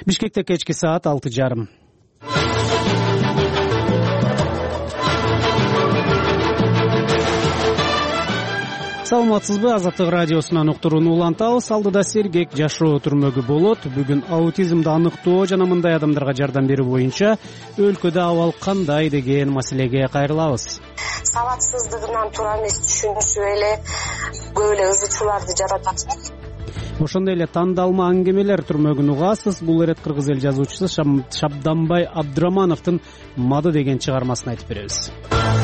Бишкекте кечки саат 6:30. Саламатсызбы? Азаттык радиосунан уктурууну улантабыз. Алдыда сергек жашоо түрмөгү болот. Бүгүн аутизмди аныктоо жана мындай адамдарга жардам берүү боюнча өлкөдө абал кандай деген маселеге кайрылабыз. Сабатсыздыгынан туура эмес түшүнүшүп эле көп эле ызычууларды жаратат. Ошондой эле тандалма аңгемелер түрмөгүн угасыз. Бул ирет кыргыз эл жазуучусу Шабданбай Абдырамановдун Мады деген чыгармасын айтып беребиз.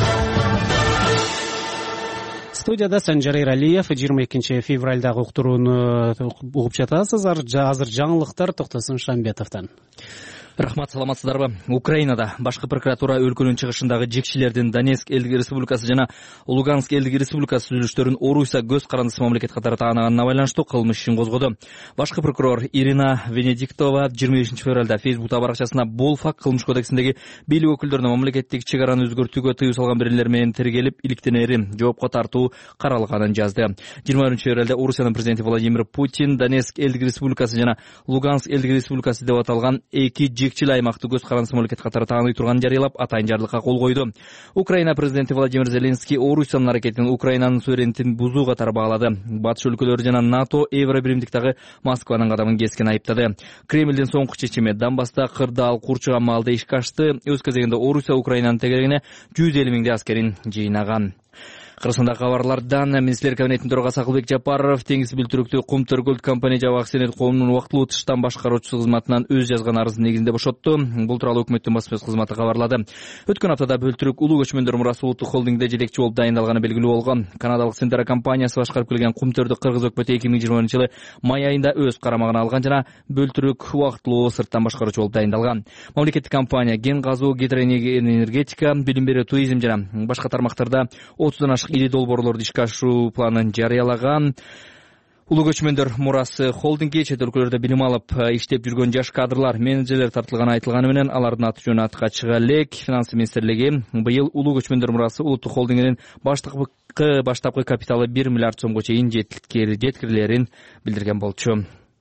Студияда Санжар Эралиев. 22 февралдагы уктурууну угуп жатасыз. Азыр жаңылыктар Токтосун Шамбетовдон. Рахмат, саламатсыздарбы? Украинада башкы прокуратура өлкөнүн чыгышындагы жекчилердин Донецк элдик республикасы жана Луганск элдик республикасы түзүлүштөрүн Орусия көз карандысы мамлекет катары тааныганына байланыштуу кылмыш ишин козгоду. Башкы прокурор Ирина Венедиктова 25 февралда Фейсбукта баракчасына бул факт кылмыш кодексиндеги бийлик өкүлдөрүнө мамлекеттик чек араны өзгөртүүгө тыюу салган бирелер менен тергелип, иликтенери жоопко тартуу каралганын жазды. 20 февралда Орусиянын президенти Владимир Путин Донецк элдик республикасы жана Луганск элдик республикасы деп аталган эки жекчил аймакты көз карандысы мамлекет катары тааный турганын жарыялап, атайын жарлыкка кол койду. Украина президенти Владимир Зеленский Орусиянын аракетин Украинанын суверенитетин бузуу катары баалады. Батыш өлкөлөрү жана НАТО Евробиримдиктагы Москванын кадамын кескен айыптады. Кремлдин соңку чечими Донбасста кырдаал курчуган маалда ишке ашты. Өз кезегинде Орусия Украинанын тегерегине 150 миңдей аскерин жыйнаган. Кыргызстандагы кабарлардан Министрлер кабинетинин төрагасы Акылбек Жапаров теңиз бүлтүрүктүү Кумтөркөлд компания жабык акционер коомунун убактылуу тыштан башкаруучусу кызматынан өз жазган арызын негизинде бошотту. Бул тууралуу өкмөттүн басма сөз кызматы кабарлады. Өткөн аптада Бөлтүрүк улуу көчмөндөр мурасы улуттук холдингде жетекчи болуп дайындалганы белгилүү болгон. Канадалык Сентера компаниясы башкарып келген Кумтөрдү кыргыз өкмөтү 2020-жылы май айында өз карамагына алган жана Бөлтүрүк убактылуу сырттан башкаруучу болуп дайындалган. Мамлекеттик компания кен казуу, гидроэнергетика, билим берүү, туризм жана башка тармактарда 30дан ашык ири долбоорлорду ишке ашыруу планын жарыялаган. Улуу көчмөндөр мурасы холдингге чет өлкөлөрдө билим алып иштеп жүргөн жаш кадрлар, менеджерлер тартылганы айтылганы менен алардын аты жөнү атка чыга элек. Финансы министрлиги быйыл улуу көчмөндөр мурасы улуттук холдингинин баштапкы капиталы 1 миллиард сомго чейин жеткирилерин билдирген болчу.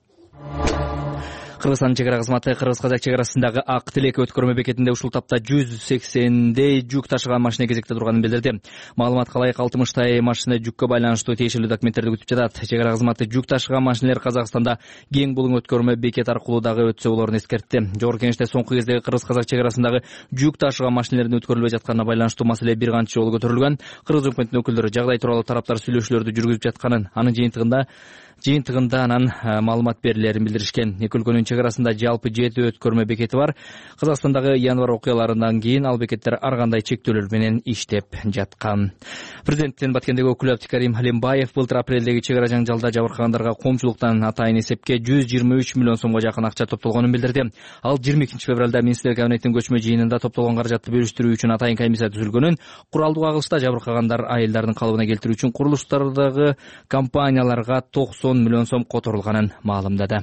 Кыргызстандын чек ара кызматы Кыргыз-Казак чек арасындагы Ак Тилек өткөрмө бекетинде ушул тапта 180дей жүк ташыган машина кезекте турганын билдирди. Маалыматка ылайык 60 машина жүккө байланыштуу тиешелүү документтерди күтүп жатат. Чек ара кызматы жүк ташыган машиналер Казакстанда кең булуң өткөрмө бекет аркылуу дагы өтсө болорун эскертти. Жогорку Кеңеште соңку кездеги Кыргыз-Казак чек арасындагы жүк ташыган машиналердин өткөрүлбөй жатканына байланыштуу маселе бир канча жолу көтөрүлгөн. Кыргыз өкмөтүнүн өкүлдөрү жагдай тууралуу тараптар сүйлөшүүлөрдү жүргүзүп жатканын, анын жыйынтыгында анан маалымат берилерин билдиришкен. Эки өлкөнүн чек арасында жалпы 7 өткөрмө бекети бар. Казакстандагы январь окуяларынан кийин ал бекеттер ар кандай чектөөлөр менен иштеп жаткан. Президенттин Баткендеги өкүлү Абдикарим Халимбаев былтыр апрелдеги чек ара жаңжалда жабыркагандарга коомчулуктан атайын эсепке 123 миллион сомго жакын акча топтолгонун билдирди. Ал 22 февралда Министрлер кабинетинин көчмө жыйынында топтолгон каражатты бөлүштүрүү үчүн атайын комиссия түзүлгөнүн, куралдуу кагылышта жабыркагандар айылдардын калыбына келтирүү үчүн курулуштардагы компанияларга 90 миллион сом которулганын маалымдады.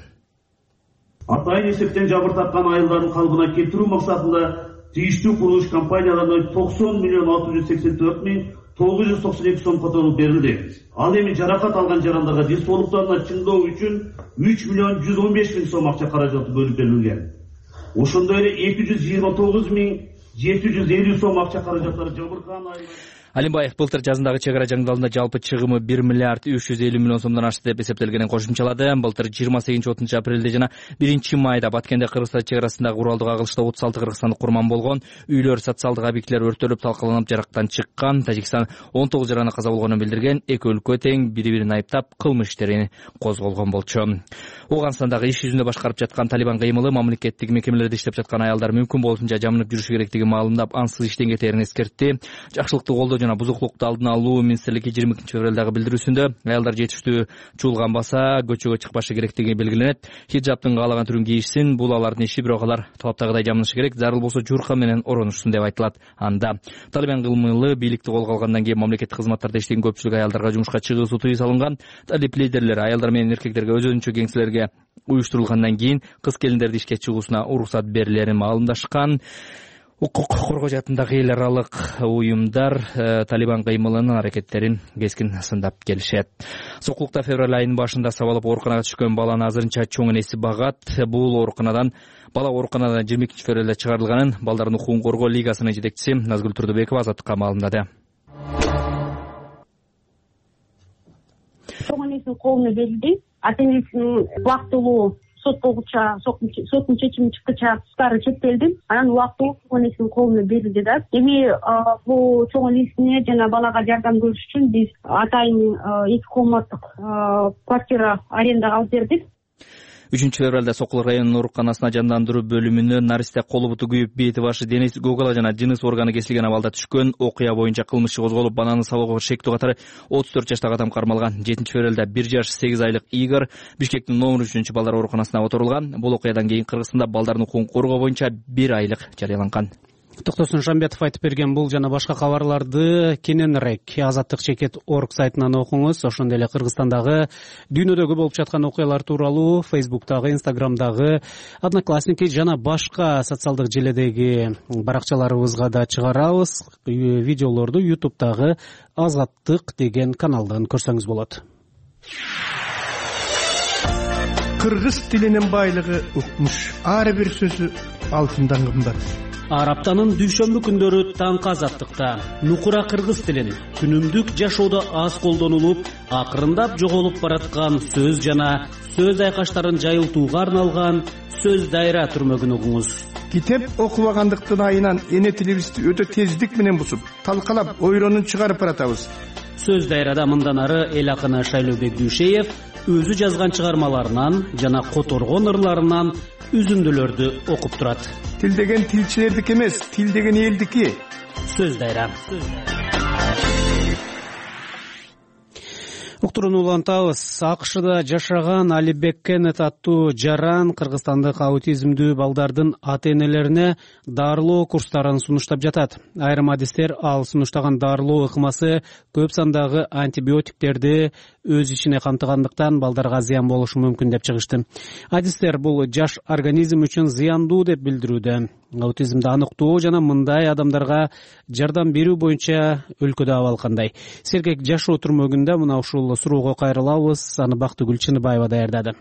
Атайын эсептен жабыр тапкан айылдардын калыбына келтирүү максатында тийиштүү курулуш компанияларына 90 миллион 684 миң 992 сом которулуп берилди. Ал эми жаракат алган жарандарга денсаулыктарына чыңдоо үчүн 3 миллион 115 миң сом акча каражаты бөлүп берилген. Ошондой эле 229 миң 750 сом акча каражаттары жабыркаган айылдар. Алимбаев былтыр жазындагы чек ара жаңдалында жалпы чыгымы 1 миллиард 350 миллион сомдон ашты деп эсептелгенин кошумчалады. Былтыр 28-30 апрелде жана 1 майда Баткенде Кыргызстан чек арасындагы куралдуу кагылышта 36 кыргызстандык курман болгон. Үйлөр, социалдык объектилер өртөлүп, талкаланып, жарактан чыккан. Тажикстан 19 жараны каза болгонун билдирген. Эки өлкө тең бири-бирин айыптап кылмыш иштерин козголгон болчу. Ауганстандагы иш жүзүндө башкарып жаткан Талибан кыймылы мамлекеттик мекемелерде иштеп жаткан аялдар мүмкүн болушунча жамынып жүрүшү керектигин маалымдап, ансыз иштен кетерин эскертти. Жакшылыкты колдоо жана бузуклукту алдын алуу министрлиги 22 февралдагы билдирүүсүндө аялдар жетиштүү чуулганбаса көчөгө чыкпашы керектиги белгиленет. Хиджабтын каалаган түрүн кийишсин, бул алардын иши, бирок алар талаптагыдай жамынышы керек, зарыл болсо журка менен оронушсун деп айтылат. Анда Талибан кыймылы бийликти колго алгандан кийин мамлекеттик кызматтарда иштеген көпчүлүк аялдарга жумушка чыгуусу тыюу салынган. Талиб лидерлер аялдар менен эркектерге өз-өзүнчө кеңселерге уюштурулгандан кийин кыз келиндерди ишке чыгуусуна уруксат берилерин маалымдашкан. Укук коргоо жаатындагы эл аралык уюмдар Талибан кыймылынын аракеттерин кескин сындап келишет. Сокулукта февраль айынын башында сабалып ооруканага түшкөн баланы азырынча чоң энеси багат. Бул бала ооруканадан 22 февралда чыгарылганын Балдардын укугун коргоо лигасынын жетекчиси Назгүл Турдубекова азаттыкка маалымдады. Чоң энесинин колуна берилди. Ата энесинин убактылуу сот болгуча соттун чечими чыккыча туткары чектелди. Анан убактылуу чоң энесинин колуна берилди да. Эми бул чоң энесине жана балага жардам көрүш үчүн биз атайын 2 комнаттык квартира арендага алып бердик. 3 февралда Сокул районунун ооруканасына жандандыруу бөлүмүнө наристе колу буту күйүп, бети башы денеси гогала жана жыныс органы кесилген абалда түшкөн. Окуя боюнча кылмыш козголуп, бананы салууга шектүү катары 34 жаштагы адам кармалган. 7 февралда 1 жаш 8 айлык Игорь Бишкектин номер 3-балдар ооруканасына отурулган. Бул окуядан кийин Кыргызстанда балдардын укугун коргоо боюнча 1 айлык жарыяланган. Токтосун Жамбетов айтып берген бул жана башка кабарларды кененирээк Азаттык.org сайтынан окуңуз. Ошондой эле Кыргызстандагы дүйнөдөгү болуп жаткан окуялар тууралуу Facebook'тагы, Instagram'дагы, Одноклассники жана башка социалдык желедеги баракчаларыбызга да чыгарабыз. Видеолорду YouTube'дагы Азаттык деген каналдан көрсөңүз болот. Кыргыз тилинин байлыгы укмуш. Ар бир сөзү алтындан кымбат. Ар аптанын дүйшөмбү күндөрү таңкы Азаттыкта нукура кыргыз тилин күнүмдүк жашоодо аз колдонулуп, акырындап жоголуп бараткан сөз жана сөз айкаштарын жайылтууга арналган сөз дайра түрмөгүн угуңуз. Китеп окубагандыктын айынан эне тилибизди өтө тездик менен бусуп, талкалап, ойронун чыгарып баратабыз. Сөз дайрада мындан ары эл акыны Шайлообек Дүйшеев өзү жазган чыгармаларынан жана которгон ырларынан үзүндүлөрдү окуп турат. Тил деген тилчилердики эмес, тил деген элдики. Сөз дайра. Уктурууну улантабыз. АКШда жашаган Алибек Кеннет аттуу жаран кыргызстандык аутизмдүү балдардын ата-энелерине дарылоо курстарын сунуштап жатат. Айрым адистер ал сунуштаган дарылоо ыкмасы көп сандагы антибиотиктерди өз ичине камтыгандыктан балдарга зыян болушу мүмкүн деп чыгышты. Адистер бул жаш организм үчүн зыяндуу деп билдирүүдө. Аутизмди аныктоо жана мындай адамдарга жардам берүү боюнча өлкөдө абал кандай? Сергек жашоо түрмөгүндө мына ушул суроого кайрылабыз. Аны Бактыгүл Чыныбаева даярдады.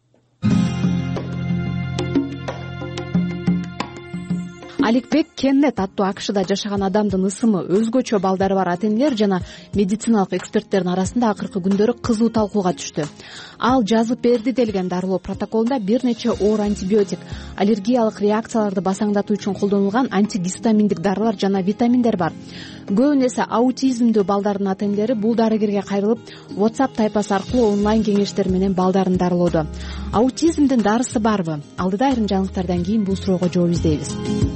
Алибек Кеннет аттуу АКШда жашаган адамдын ысымы өзгөчө балдары бар ата-энелер жана медициналык эксперттердин арасында акыркы күндөрү кызуу талкууга түштү. Ал жазып берди делген дарылоо протоколунда бир нече оор антибиотик, аллергиялык реакцияларды басаңдатуу үчүн колдонулган антигистаминдик дарылар жана витаминдер бар. Көбүнесе аутизмдүү балдардын ата-энелери бул дарыгерге кайрылып, WhatsApp тайпасы аркылуу онлайн кеңештер менен балдарын дарылоодо. Аутизмдин дарысы барбы? Алдыда айрым жаңылыктардан кийин бул суроого жооп издейбиз.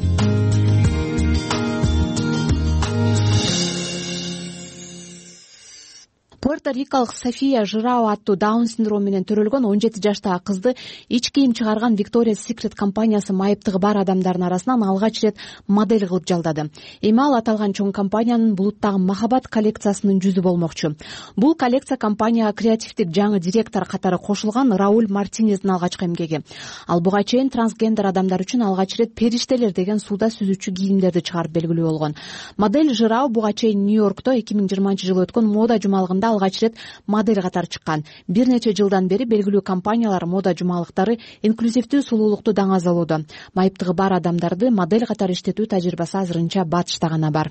Пуэрто-Рикалык София Жирао аттуу Даун синдрому менен төрөлгөн 17 жаштагы кызды ич кийим чыгарган Victoria's Secret компаниясы майыптыгы бар адамдардын арасынан алгач ирет модель кылып жалдады. Эми ал аталган чоң компаниянын булуттагы махабат коллекциясынын жүзү болмокчу. Бул коллекция компанияга креативдик жаңы директор катары кошулган Рауль Мартинездин алгачкы эмгеги. Ал буга чейин трансгендер адамдар үчүн алгач ирет периштелер деген сууда сүзүүчү кийимдерди чыгарып белгилүү болгон. Модель Жирао буга чейин Нью-Йоркто 2020-жылы өткөн мода жумалыгында алгач ирет модель катары чыккан. Бир нече жылдан бери белгилүү компаниялар мода жумалыктары инклюзивдүү сулуулукту даңазалоодо. Майыптыгы бар адамдарды модель катары иштетүү тажрыйбасы азырынча Батышта гана бар.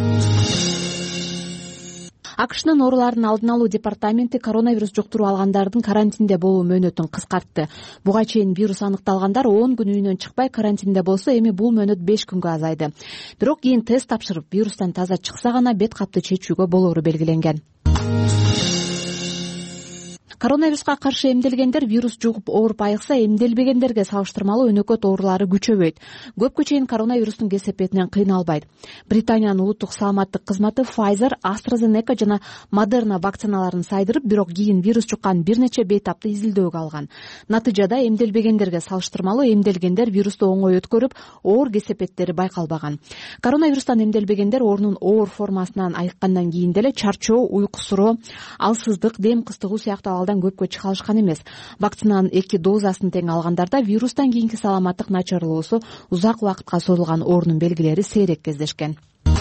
АКШнын оорулардын алдын алуу департаменти коронавирус жуктуруп алгандардын карантинде болуу мөөнөтүн кыскартты. Буга чейин вирус аныкталгандар 10 күн үйүнөн чыкпай карантинде болсо, эми бул мөөнөт 5 күнгө азайды. Бирок кийин тест тапшырып, вирустан таза чыкса гана бет капты чечүүгө болоору белгиленген. Коронавируска каршы эмделгендер вирус жугуп ооруп айыкса, эмделбегендерге салыштырмалуу өнөкөт оорулары күчөбөйт. Көпкө чейин коронавирустун кесепетинен кыйналбайт. Британиянын улуттук саламаттык кызматы Pfizer, AstraZeneca жана Moderna вакциналарын сайдырып, бирок кийин вирус жуккан бир нече бейтапты изилдөөгө алган. Натыйжада эмделбегендерге салыштырмалуу эмделгендер вирусту оңой өткөрүп, оор кесепеттери байкалбаган. Коронавирустан эмделбегендер оорунун оор формасынан айыккандан кийин деле чарчоо, уйку суроо, алсыздык, дем кыстыгуу сыяктуу абдан көпкө чыга алышкан эмес. Вакцинанын 2 дозасын тең алгандарда вирустан кийинки саламаттык начарлоосу узак убакытка созулган оорунун белгилери сейрек кездешкен.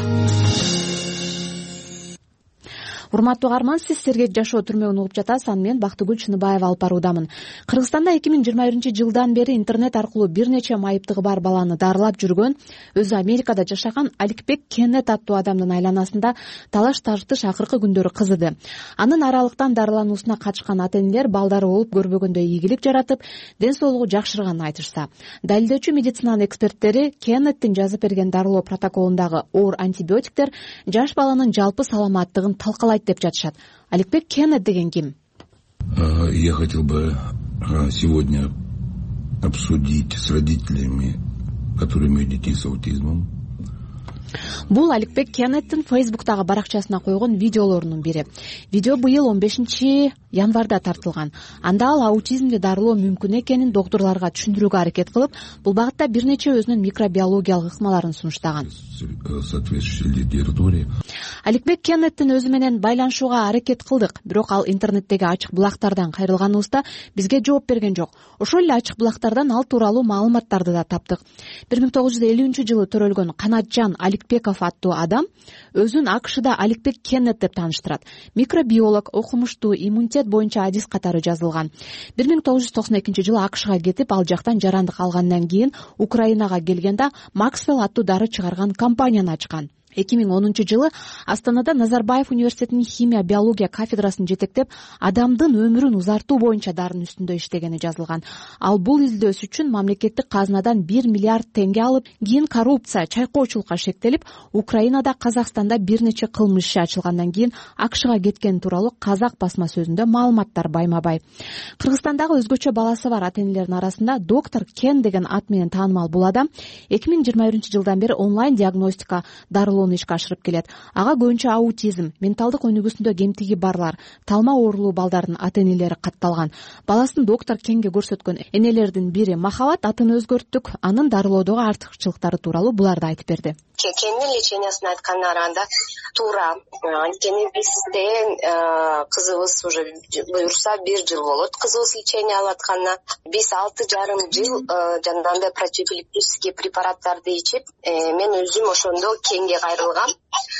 Урматтуу угарман, сиз Сергек жашоо түрмөгүн угуп жатасыз. Мен Бактыгүл Чыныбаева алып баруудамын. Кыргызстанда 2021-жылдан бери интернет аркылуу бир нече майыптыгы бар баланы дарылап жүргөн, өзү Америкада жашаган Аликбек Кеннет аттуу адамдын айланасында талаш тартыш акыркы күндөрү кызыды. Анын аралыктан дарылануусуна катышкан ата-энелер балдары болуп көрбөгөндөй ийгилик жаратып, ден соолугу жакшырганын айтышса. Далилдөөчү медицинанын эксперттери Кеннеттин жазып берген дарылоо протоколундагы оор антибиотиктер жаш баланын жалпы саламаттыгын талкалайт деп жатышат. Аликбек Кеннет деген ким? Я хотел бы сегодня обсудить с родителями, которые имеют детей с аутизмом. Бул Аликбек Кеннеттин Фейсбуктагы баракчасына койгон видеолорунун бири. Видео быйыл 15 январда тартылган. Анда ал аутизмди дарылоо мүмкүн экенин доктурларга түшүндүрүүгө аракет кылып, бул багытта бир нече өзүнүн микробиологиялык ыкмаларын сунуштаган. Аликбек Кеннеттин өзү менен байланышууга аракет кылдык, бирок ал интернеттеги ачык булактардан кайрылганыбызда бизге жооп берген жок. Ошол эле ачык булактардан ал тууралуу маалыматтарды да таптык. 1950-жылы төрөлгөн Канатжан Аликбеков аттуу адам өзүн АКШда Аликбек Кеннет деп тааныштырат. Микробиолог, окумуштуу, иммунитет боюнча адис катары жазылган. 1992-жылы АКШга кетип, ал жактан жарандык алгандан кийин Украинага келгенде Максвелл аттуу дары чыгарган компанияны ачкан. 2010-жылы Астанада Назарбаев университетинин химия биология кафедрасын жетектеп, адамдын өмүрүн узартуу боюнча дарынын үстүндө иштегени жазылган. Ал бул изилдөөсү үчүн мамлекеттик казынадан 1 миллиард теңге алып, кийин коррупция, чайкоочулукка шектелип, Украинада, Казакстанда бир нече кылмыш иши ачылгандан кийин АКШга кеткени тууралуу Казак басма сөзүндө маалыматтар байма-бай. Кыргызстандагы өзгөчө баласы бар ата-энелердин арасында доктор Кен деген ат менен таанымал бул адам 2021-жылдан бери онлайн диагностика дарылоону ишке ашырып келет. Ага көбүнчө аутизм, менталдык өнүгүүсүндө кемтиги барлар, талма оорулуу балдардын ата-энелери катталган. Баласын доктор Кенге көрсөткөн энелердин бири Махабат атын өзгөрттүк, анын дарылоодогу артыкчылыктары тууралуу буларды айтып берди. Кеннин лечениясына айтканда караганда туура. Анткени бизде кызыбыз уже буюрса 1 жыл болот. Кызыбыз лечение алып атканына биз 6,5 жыл жанагындай противоэпилептический препараттарды ичип, мен өзүм ошондо Кенге кайрылгам.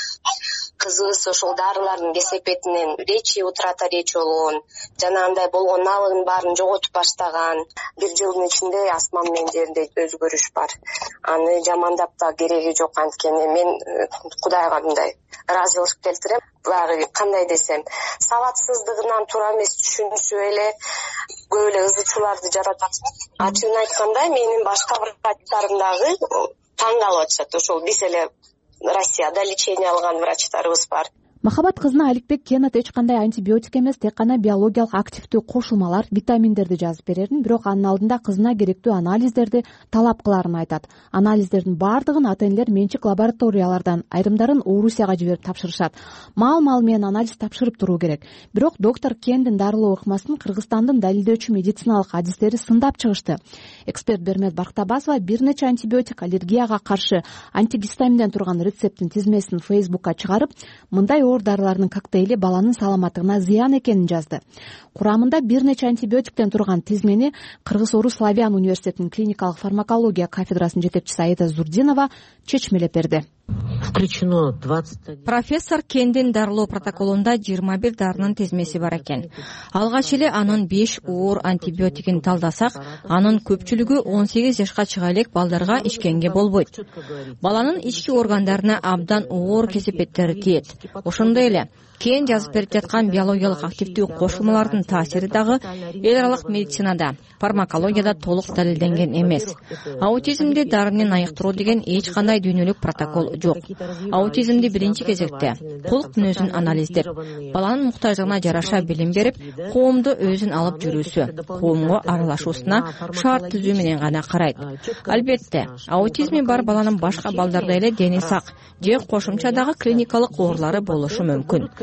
Кызыбыз ошол дарылардын кесепетинен речи утрата речь болгон, жанагындай болгон налыгын баарын жоготуп баштаган. 1 жылдын ичинде асма менен жерде өзгөрүш бар. Аны жамандап да кереги жок, анткени мен Кудайга мындай ыраазычылык келтирем. Багы кандай десем, сабатсыздыгынан туура эмес түшүнүшүп эле көп эле ызычууларды жаратат. Ачыгын айтканда, менин башка врачтарым дагы таң калып атышат. Ошол биз эле Россияда лечение алган врачтарыбыз бар. Махабат кызына Аликбек Кеннет эч кандай антибиотик эмес, тек гана биологиялык активдүү кошулмалар, витаминдерди жазып берерин, бирок анын алдында кызына керектүү анализдерди талап кыларын айтат. Анализдердин баардыгын ата-энелер менчик лабораториялардан, айрымдарын Орусияга жиберип тапшырышат. Маал менен анализ тапшырып туруу керек. Бирок доктор Кендин дарылоо ыкмасын Кыргызстандын далилдөөчү медициналык адистери сындап чыгышты. Эксперт Бермет Бактабасова бир нече антибиотик, аллергияга каршы антигистаминден турган рецепттин тизмесин Фейсбукка чыгарып, мындай оор дарылардын коктейли баланын саламаттыгына зыян экенин жазды. Курамында бир нече антибиотиктен турган тизмени Кыргыз-Орус Славян университетинин клиникалык фармакология кафедрасынын жетекчиси Аида Зурдинова чечмелеп берди. Включено 20. Профессор Кендин дарылоо протоколунда 21 дарынын тизмеси бар экен. Алгач эле анын 5 оор антибиотигин талдасак, анын көпчүлүгү 18 жашка чыга элек балдарга ичкенге болбойт. Баланын ички органдарына абдан оор кесепеттери тиет. Ошондой эле Кен жазып берип жаткан биологиялык активдүү кошулмалардын таасири дагы эл аралык медицинада, фармакологияда толук далилденген эмес. Аутизмди дары менен айыктыруу деген эч кандай дүйнөлүк протокол жок. Аутизмди биринчи кезекте кулк мүнөзүн анализдеп, баланын муктаждыгына жараша билим берип, коомду өзүн алып жүрүүсү, коомго аралашуусуна шарт түзүү менен гана карайт. Албетте, аутизми бар баланын башка балдарда эле дени сак же кошумча дагы клиникалык оорулары болушу мүмкүн.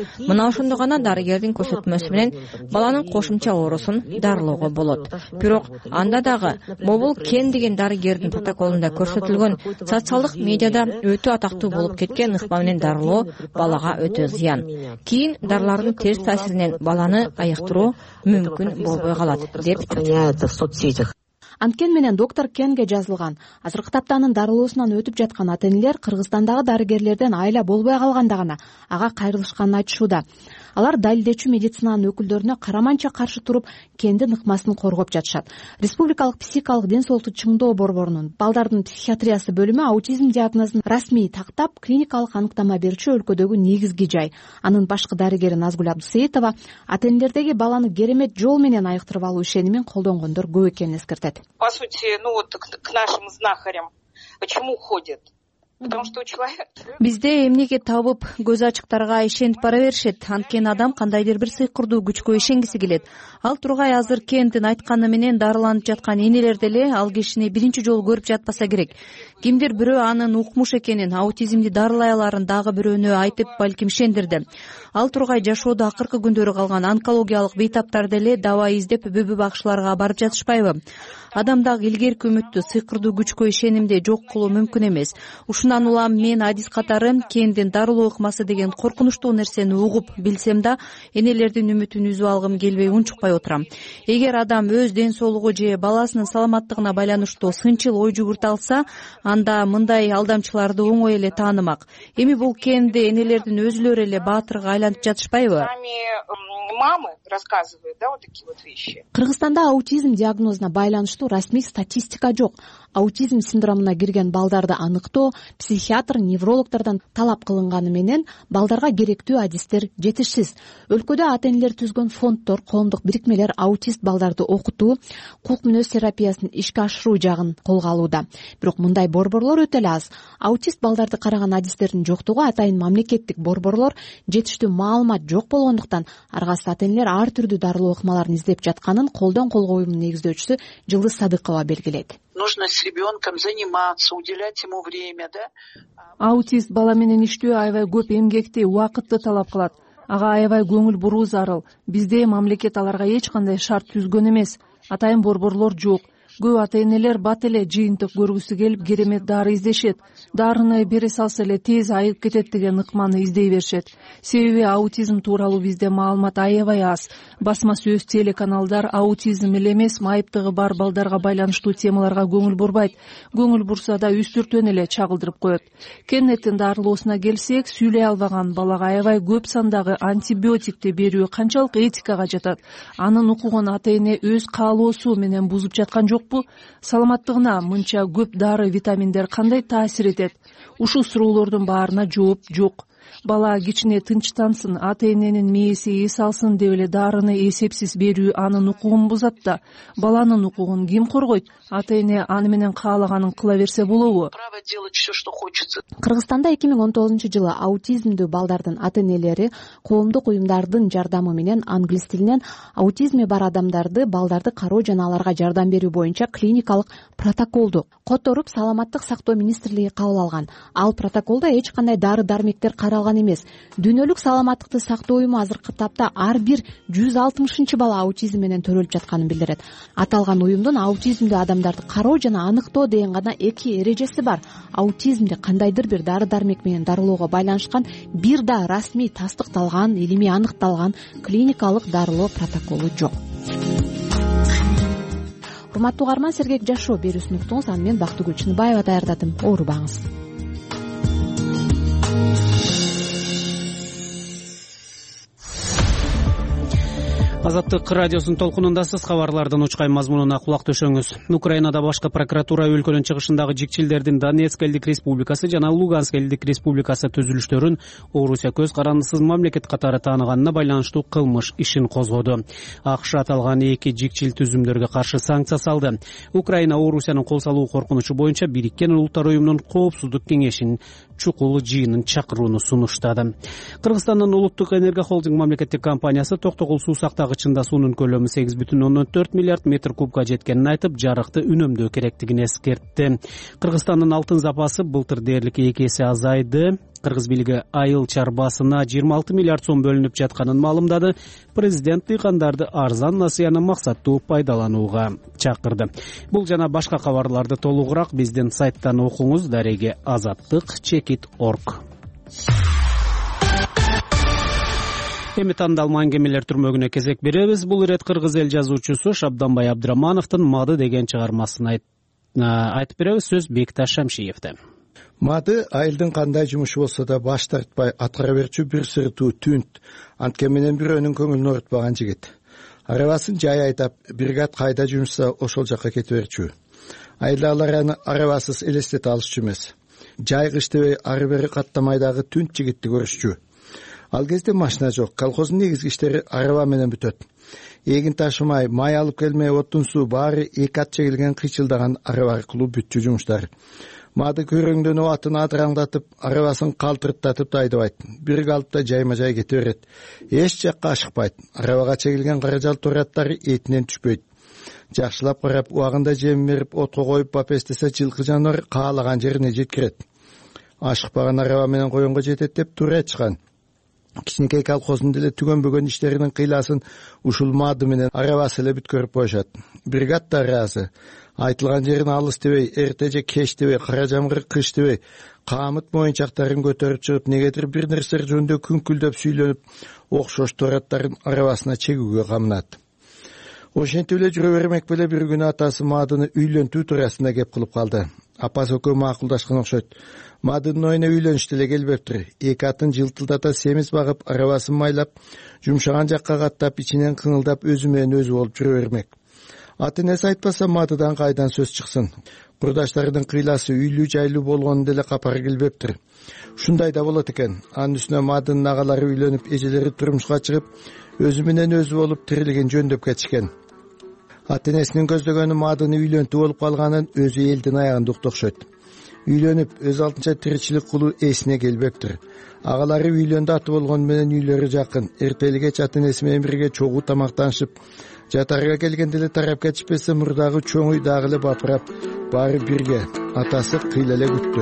Мына ошондо гана дарыгердин көрсөтмөсү менен баланын кошумча оорусун дарылоого болот. Бирок анда дагы Мобул Кен деген дарыгердин протоколунда көрсөтүлгөн социалдык медиада өтө атактуу болуп кеткен ыкма менен дарылоо балага өтө зыян. Кийин дарылардын терс таасиринен баланы айыктыруу мүмкүн болбой калат деп в соцсетях. Анткени менен доктор Кенге жазылган. Азыркы тапта анын дарылоосунан өтүп жаткан ата-энелер Кыргызстандагы дарыгерлерден айла болбой калганда гана ага кайрылышканын айтышууда. Алар далилдечү медицинанын өкүлдөрүнө караманча каршы туруп, Кендин ыкмасын коргоп жатышат. Республикалык психикалык ден соолукту чыңдоо борборунун балдардын психиатриясы бөлүмү аутизм диагнозун расмий тактап, клиникалык аныктама берүүчү өлкөдөгү негизги жай. Анын башкы дарыгери Назгүл Абдысеитова ата-энелердеги баланы керемет жол менен айыктырып алуу ишенимин колдонгондор көп экенин эскертет. По сути, к нашим знахарям почему ходят? Потому что у человека... Бизде эмнеге табып, көз ачыктарга ишенип бара беришет. Анткени адам кандайдыр бир сыйкырдуу күчкө ишенгиси келет. Ал тургай азыр Кендин айтканы менен дарыланып жаткан энелер деле ал кишини биринчи жолу көрүп жатпаса керек. Кимдир бирөө анын укмуш экенин, аутизмди дарылай аларын дагы бирөөнө айтып, балким ишендирди. Ал тургай жашоодо акыркы күндөрү калган онкологиялык бейтаптар деле дабаа издеп бүбү бакчыларга барып жатышпайбы? Адамдагы илгерки үмүттү, сыйкырдуу күчкө ишенимди жок кылуу мүмкүн эмес. Ушундан улам мен адис катары Кендин дарылоо ыкмасы деген коркунучтуу нерсени угуп билсем да, энелердин үмүтүн үзүп алгым келбей унчукпай отурам. Эгер адам өз ден соолугу же баласынын саламаттыгына байланыштуу сынчыл ой жүгүртө алса, анда мындай алдамчыларды оңой эле таанымак. Эми бул Кенди энелердин өзүлөрү эле баатырга айланып жатышпайбы? Мамы рассказывают, да, вот такие вот вещи. Кыргызстанда аутизм диагнозуна байланыштуу расмий статистика жок. Аутизм синдромуна кирген балдарды аныктоо психиатр, неврологдордон талап кылынганы менен балдарга керектүү адистер жетишсиз. Өлкөдө ата-энелер түзгөн фонддор, коомдук бирикмелер аутист балдарды окутуу, кулк мүнөз терапиясын ишке ашыруу жагын колго алууда. Бирок мындай борборлор өтө эле аз. Аутист балдарды караган адистердин жоктугу атайын мамлекеттик борборлор жетиштүү маалымат жок болгондуктан аргасы ата-энелер ар түрдүү дарылоо ыкмаларын издеп жатканын Колдон колго уюмунун негиздөөчүсү Жылдыз Садыкова белгилейт. Нужно с ребенком заниматься, уделять ему время, да? Аутист бала менен иштөө аябай көп эмгекти, убакытты талап кылат. Ага аябай көңүл буруу зарыл. Бизде мамлекет аларга эч кандай шарт түзгөн эмес. Атайын борборлор жок. Көп ата-энелер бат эле жыйынтык көргүсү келип керемет дары издешет. Дарыны бере салса эле тез айыгып кетет деген ыкманы издей беришет. Себеби аутизм тууралуу бизде маалымат аябай аз. Басма сөз телеканалдар аутизм эле эмес, майыптыгы бар балдарга байланыштуу темаларга көңүл бурбайт. Көңүл бурса да үстүртөн эле чагылдырып коет. Кеннеттин дарылоосуна келсек, сүйлөй албаган балага аябай көп сандагы антибиотикти берүү канчалык этикага жатат? Анын укугун ата-эне өз каалоосу менен бузуп жаткан жок. Саламаттыгына мынча көп дары, витаминдер кандай таасир этет? Ушул суроолордун баарына жооп жок. Бала кичине тынчтансын, ата-эненин мээси эс алсын деп эле дарыны эсепсиз берүү анын укугун бузат да. Баланын укугун ким коргойт? Ата-эне аны менен каалаганын кыла берсе болобу? Право делать все, что хочется. Кыргызстанда 2019-жылы аутизмдүү балдардын ата-энелери коомдук уюмдардын жардамы менен англис тилинен аутизми бар адамдарды, балдарды кароо жана аларга жардам берүү боюнча клиникалык протоколду которуп Саламаттык сактоо министрлиги кабыл алган. Ал протоколдо эч кандай дары-дармектер каралган эмес. Дүйнөлүк саламаттыкты сактоо уюму азыркы тапта ар бир 160 бала аутизм менен төрөлүп жатканын билдирет. Аталган уюмдун аутизмдүү адамдарды кароо жана аныктоо деген гана 2 эрежеси бар. Аутизмди кандайдыр бир дары-дармек менен дарылоого байланышкан бир да расмий тастыкталган, илимий аныкталган клиникалык дарылоо протоколу жок. Урматтуу угарман, Сергек жашоо берүүсүн уктуңуз. Аны мен Бактыгүл Чыныбаева даярдадым. Оорубаңыз. Азаттык радиосунун толкунундасыз. Кабарлардын учкай мазмунуна кулак төшөңүз. Украинада башкы прокуратура өлкөнүн чыгышындагы жикчилдердин Донецк элдик республикасы жана Луганск элдик республикасы түзүлүштөрүн Орусия көз карандысыз мамлекет катары тааныганына байланыштуу кылмыш ишин козгоду. АКШ аталган эки жикчил түзүмдөргө каршы санкция салды. Украина Орусиянын кол салуу коркунучу боюнча Бириккен Улуттар уюмунун коопсуздук кеңешинин чукул жыйынын чакырууну сунуштады. Кыргызстандын Улуттук энергия холдинг мамлекеттик компаниясы Токтогул суу сактагыч чынында суунун көлөмү 8,4 миллиард метр кубка жеткенин айтып, жарыкты үнөмдөө керектигин эскертти. Кыргызстандын алтын запасы былтыр дээрлик 2 эсе азайды. Кыргыз бийлиги айыл чарбасына 26 миллиард сом бөлүнүп жатканын маалымдады. Президент дыйкандарды арзан насыяны максаттуу пайдаланууга чакырды. Бул жана башка кабарларды толугураак биздин сайттан окуңуз. Дареги azattik.org. Эми тандалма аңгемелер түрмөгүнө кезек беребиз. Бул ирет кыргыз эл жазуучусу Шабданбай Абдырамановдун «Мады» деген чыгармасын айтып беребиз. Сөз Бекташ Шамшиевде. Мады айылдын кандай жумушу болсо да баш тартпай аткара берчү бир сыртуу түнт, анткен менен бирөөнүн көңүлүн оорутпаган жигит. Арабасын жай айдап, бригад кайда жумушса ошол жакка кете берчү. Айылдагылар аны арабасыз элестете алышчу эмес. Жай кыштебей ары бери каттамайдагы түнт жигитти көрүшчү. Ал кезде машина жок, колхоздун негизги иштери араба менен бүтөт. Эгин ташымай, май алып келмей, отун суу баары 2 ат чегилген кыйчылдаган араба аркылуу бүтчү жумуштар. Мады көрөңдөнүп атын адыраңдатып, арабасын калтырттатып да айдабайт. Бир калыпта жайма-жай кете берет. Эч жакка ашыкпайт. Арабага чегилген каражал тураттары этинен түшпөйт. Жакшылап карап, убагында жем берип, отко коюп бапестесе жылкы жаныбар каалаган жерине жеткирет. Ашыкпаган араба менен коюнго жетет деп туура айтышкан. Кичинекей колхоздун деле түгөнбөгөн иштеринин кыйласын ушул Мады менен арабасы эле бүткөрүп коюшат. Бригад да ыраазы. Айтылган жерин алыс дебей, эрте же кеч дебей, кара жамгыр кыш дебей, каамыт моюнчактарын көтөрүп чыгып, негедир бир нерсе жөнүндө күңкүлдөп сүйлөнүп, окшош тураттарын арабасына чегүүгө камынат. Ошентип эле жүрө бермек беле бир күнү атасы Мадыны үйлөнтүү туурасында кеп кылып калды. Апасы экөө макулдашкан окшойт. Мадынын оюна үйлөнүш деле келбептир. 2 атын жылтылдата семиз багып, арабасын майлап, жумшаган жакка каттап, ичинен кыңылдап өзү менен өзү болуп жүрө бермек. Ата-энеси айтпаса Мадыдан кайдан сөз чыксын. Курдаштарынын кыйласы үйлүү жайлуу болгону деле капары келбептир. Ушундай да болот экен. Анын үстүнө Мадынын агалары үйлөнүп, эжелери турмушка чыгып, өзү менен өзү болуп тирилигин жөндөп кетишкен. Ата-энесинин көздөгөнү Мадыны үйлөнтүү болуп калганын өзү элдин аягында укту окшойт. Үйлөнүп, өз алтынча тиричилик кылуу эсине келбептир. Агалары үйлөндү аты болгону менен үйлөрү жакын. Эртелиге ата-энеси менен бирге чогуу тамактанышып, жатарга келгенде эле тарап кетишпесе, мурдагы чоң үй дагы эле бапырап, баары бирге. Атасы кыйла эле күттү.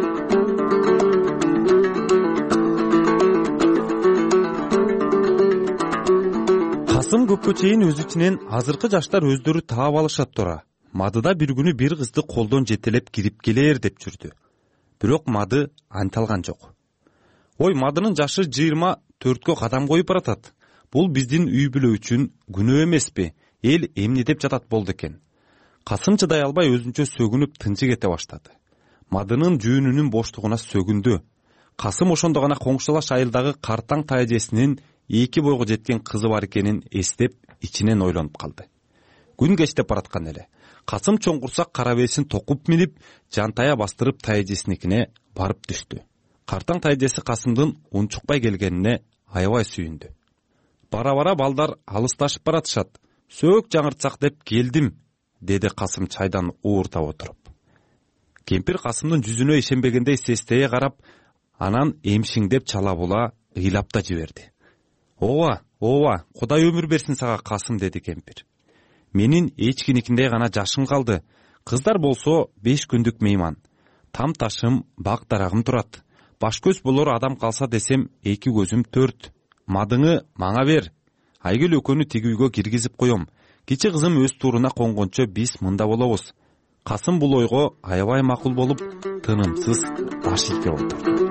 Касым көпкө чейин өз ичинен азыркы жаштар өздөрү таап алышат тура. Мадыда бир күнү бир кызды колдон жетелеп кирип келер деп жүрдү. Бирок Мады анталган жок. Ой, Мадынын жашы 24кө кадам коюп баратат. Бул биздин үй бүлө үчүн күнөө эмеспи? Эл эмне деп жатат болду экен. Касым чыдай албай өзүнчө сөгүнүп тынчы кете баштады. Мадынын жүүнүнүн боштугуна сөгүндү. Касым ошондо гана коңшулаш айылдагы картаң тайжесинин 2 бойго жеткен кызы бар экенин эстеп, ичинен ойлонуп калды. Күн кечтеп бараткан эле. Касым чоң курсак кара бесин токуп минип, жантая бастырып тайжесиникине барып түштү. Картаң тайжеси Касымдын унчукпай келгенине аябай сүйүндү. Бара-бара балдар алысташып баратышат. Сөк жаңыртсак деп келдим, деди Касым чайдан ууртап отуруп. Кемпир Касымдын жүзүнө ишенбегендей сестее карап, анан эмшиңдеп чала була ыйлап да жиберди. Ооба, Кудай өмүр берсин сага Касым, деди кемпир. Менин эчкиникиндей гана жашым калды. Кыздар болсо 5 күндүк мейман. Там ташым, бак дарагым турат. Баш көз болор адам калса десем 2 көзүм 4. Мадыңы мага бер. Айгүл экөөнү тиги үйгө киргизип коем. Кичи кызым өз тууруна конгончо биз мында болобуз. Касым бул ойго аябай макул болуп, тынымсыз баш ийип отурду.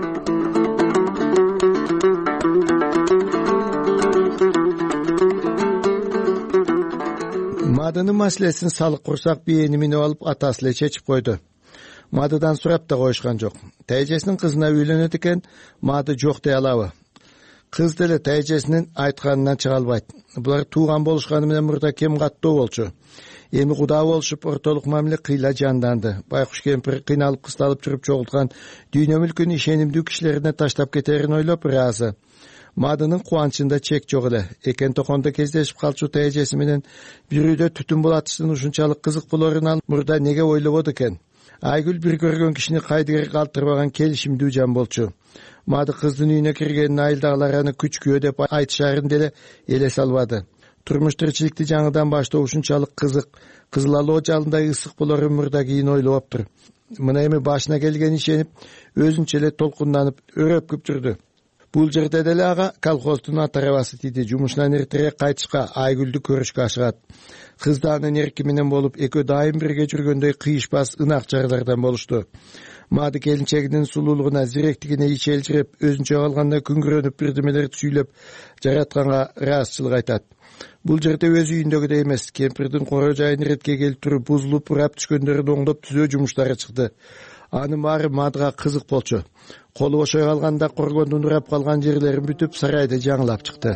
Мадынын маселесин салык курсак бийени минип алып атасы эле чечип койду. Мадыдан сурап да коюшкан жок. Тайжесинин кызына үйлөнөт экен, Мады жок дей алабы? Кыз деле тайжесинин айтканынан чыга албайт. Булар тууган болушканы менен мурда кем каттуу болчу. Эми кудаа болушуп, ортолук мамиле кыйла жанданды. Байкуш кемпир кыйналып кысталып жүрүп чогулткан дүйнө мүлкүн ишенимдүү кишилерине таштап кетерин ойлоп ыраазы. Мадынын кубанычында чек жок эле. Экен токондо кездешип калчу тайжеси менен бир үйдө түтүн булатыштын ушунчалык кызык болорун ал мурда неге ойлободу экен? Айгүл бир көргөн кишини кайдыгер калтырбаган келишимдүү жан болчу. Мады кыздын үйүнө киргенин айылдагылар аны күчкүө деп айтышарын деле элес албады. турмуш тиричиликти жаңыдан баштоо ушунчалык кызык, кызыл алоо жалындай ысык болор өмүрдө кийин ойлоптур. Мына эми башына келген ишенип, өзүнчө эле толкунданып өрөпкүп жүрдү. Бул жерде деле ага колхоздун ат арабасы тийди. Жумушунан эртерээк кайтышка, Айгүлдү көрүшкө ашыгат. Кыз да анын эрки менен болуп, экөө дайым бирге жүргөндөй кыйышпас ынак жарлардан болушту. Мады келинчегинин сулуулугуна, зиректигине ичи элжиреп, өзүнчө калганда күңгүрөнүп бирдемелерди сүйлөп, жаратканга ыраазычылык айтат. Бул жерде өз үйүндөгүдөй эмес, кемпирдин коро жайын иретке келип туруп, бузулуп, урап түшкөндөрүн оңдоп түзөө жумуштары чыкты. Анын баары Мадыга кызык болчу. Колу бошой калганда коргондун урап калган жерлерин бүтүп, сарайды жаңылап чыкты.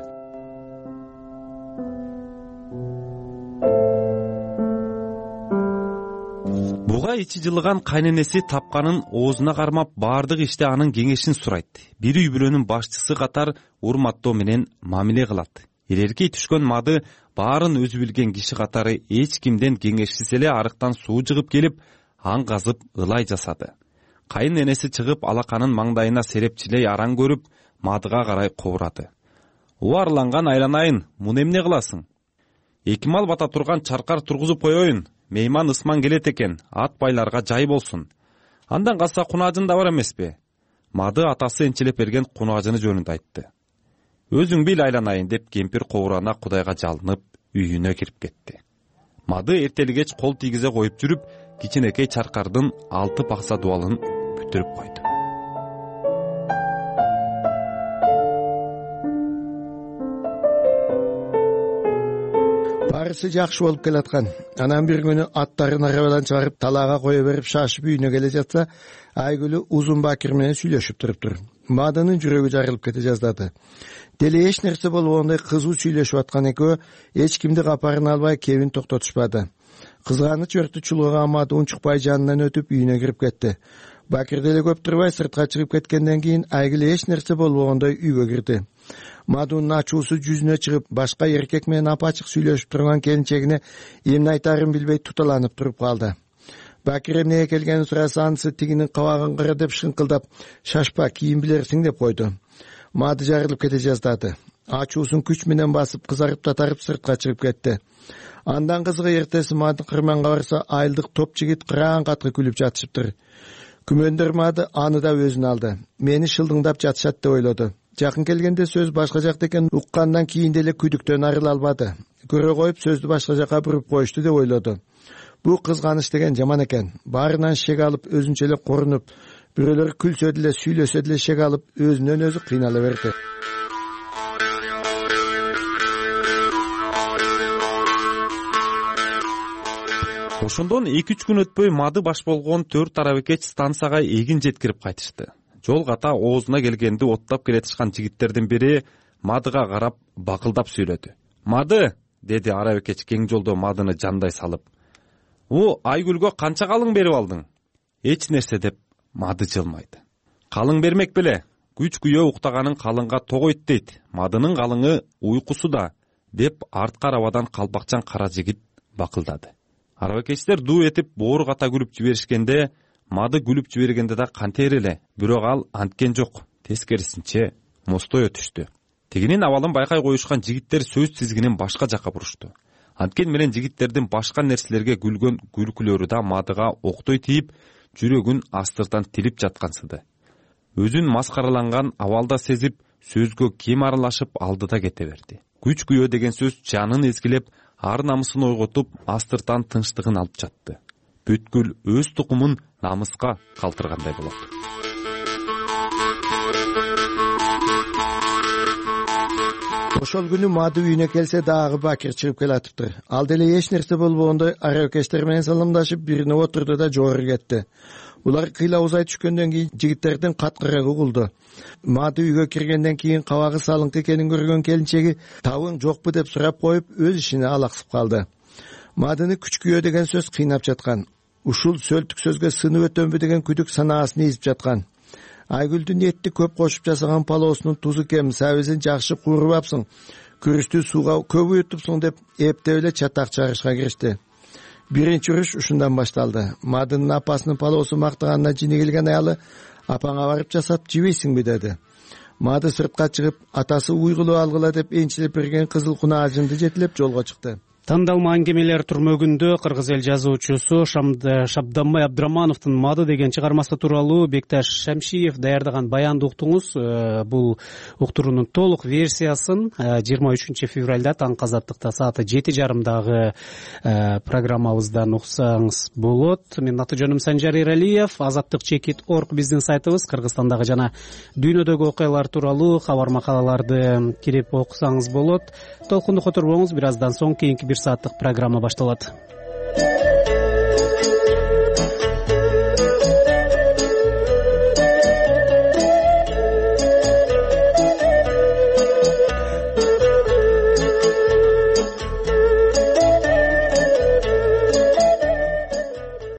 Буга ичи жылыган кайненеси тапканын оозуна кармап, баардык иште анын кеңешин сурайт. Бир үй бүлөнүн башчысы катар урматтоо менен мамиле кылат. Ирерки түшкөн Мады баарын өзү билген киши катары эч кимден кеңешсиз эле арыктан суу жыгып келип, аң казып ылай жасады. Кайын энеси чыгып алаканын маңдайына серепчилей араң көрүп, Мадыга карай кобурады. Убарланган айланайын, муну эмне кыласың? 2 мал бата турган чаркар тургузуп коеюн, мейман ысман келет экен, ат байларга жай болсун. Андан калса кунаажын да бар эмеспи? Мады атасы энчилеп берген кунаажыны жөнүндө айтты. Өзүң бил айланайын деп кемпир кобурана Кудайга жалынып, үйүнө кирип кетти. Мады эртелигеч кол тийгизе коюп жүрүп, кичинекей чаркардын 6 пакса дуалын бүтүрүп койду. Барысы жакшы болуп келаткан. Анан бир күнү аттарын арабадан чыгарып, талаага кое берип, шашып үйүнө келе жатса, Айгүлү Узун Бакир менен сүйлөшүп туруптур. Мадынын жүрөгү жарылып кете жаздады. Деле эч нерсе болбогондой кызуу сүйлөшүп аткан экөө эч кимди капарын албай кебин токтотушпады. Кызганыч өртү чулгаган Мады унчукпай жанынан өтүп үйүнө кирип кетти. Бакир деле көп турбай сыртка чыгып кеткенден кийин Айгүл эч нерсе болбогондой үйгө кирди. Мадунун ачуусу жүзүнө чыгып, башка эркек менен апачык сүйлөшүп турган келинчегине эмне айтарын билбей туталанып туруп калды. Бакир эмнеге келгенин сураса, анысы тигинин кабагын кыра деп шыңкылдап, шашпа, кийин билерсиң деп койду. Мады жарылып кете жаздады. Ачуусун күч менен басып, кызарып татарып сыртка чыгып кетти. Андан кызыгы эртеси Мады кырманга барса, айылдык топ жигит кыраан каткы күлүп жатышыптыр. Күмөндөр Мады аны да өзүнө алды. Мени шылдыңдап жатышат деп ойлоду. Жакын келгенде сөз башка жакта экенин уккандан кийин деле күдүктөн арыла албады. Көрө коюп сөздү башка жака буруп коюшту деп ойлоду. Бул кызганыч деген жаман экен. Баарынан шек алып, өзүнчө эле корунуп, бирөөлөр күлсө деле, сүйлөсө деле шек алып, өзүнөн өзү кыйнала берди. Ошондон 2-3 күн өтпөй Мады баш болгон 4 арабекеч станцияга эгин жеткирип кайтышты. Жол ката оозуна келгенди оттап келатышкан жигиттердин бири Мадыга карап бакылдап сүйлөдү. "Мады", деди арабекеч кең жолдо Мадыны жандай салып. Айгүлгө канча калың берип алдың? Эч нерсе деп Мады жылмайды. Калың бермек беле? Күч күйөө уктаганын калыңга тогойт дейт. Мадынын калыңы уйкусуда, деп артка арабадан калпакчан кара жигит бакылдады. Арабекечтер дуу этип боору ката күлүп жиберишкенде, Мады күлүп жибергенде да кантер эле, бирок ал анткен жок, тескерисинче мостой өтүштү. Тигинин абалын байкай коюшкан жигиттер сөз тизгинин башка жакка бурушту. Анткен менен жигиттердин башка нерселерге күлгөн күлкүлөрү да Мадыга октой тийип, жүрөгүн астыртан тилип жаткансыды. Өзүн маскараланган абалда сезип, сөзгө кем аралашып алды да кете берди. Күч күйөө деген сөз жанын эзгилеп, ар намысын ойготуп, астыртан тынчтыгын алып жатты. Бүткүл өз тукумун намыска калтыргандай болот. Ошол күнү Мады үйүнө келсе дагы Бакир чыгып келатыптыр. Ал деле эч нерсе болбогондой арабекечтер менен саламдашып, бирине отурду да жогору кетти. Улар кыйла узай түшкөндөн кийин жигиттердин каткырыгы угулду. Мады үйгө киргенден кийин кабагы салыңкы экенин көргөн келинчеги табың жокпу деп сурап коюп, өз ишине алаксып калды. Мадыны күч күйөө деген сөз кыйнап жаткан. Ушул сөлтүк сөзгө сынып өтөмбү деген күдүк санаасын ийип жаткан. Айгүлдүн этти көп кошуп жасаган палоосунун тузу кем, сабизин жакшы куурбапсың, күрүштү сууга көп уютупсуң деп эптеп эле чатак чыгарышка киришти. Биринчи уруш ушундан башталды. Мадынын апасынын палоосу мактаганына жини келген аялы: "Апаңа барып жасап жибейсиңби?" деди. мады сыртка чыгып атасы уйгулуу алгыла деп энчилеп берген кызыл кунаажынды жетелеп жолго чыкты. Тандалма аңгемелер түрмөгүндө кыргыз эл жазуучусу Шабданбай Абдрамановдун Мады деген чыгармасы тууралуу Бекташ Шамшиев даярдаган баянды уктуңуз. Бул уктуруунун толук версиясын 23 февралда таңкы Азаттыкта сааты 7:30 программабыздан уксаңыз болот. Менин аты жөнүм Санжар Эралиев. Азаттык.org биздин сайтыбыз. Кыргызстандагы жана дүйнөдөгү окуялар тууралуу кабар макалаларды кирип окусаңыз болот. Толкунду которбоңуз, бир аздан соң кийинки 1 сааттык программа башталат.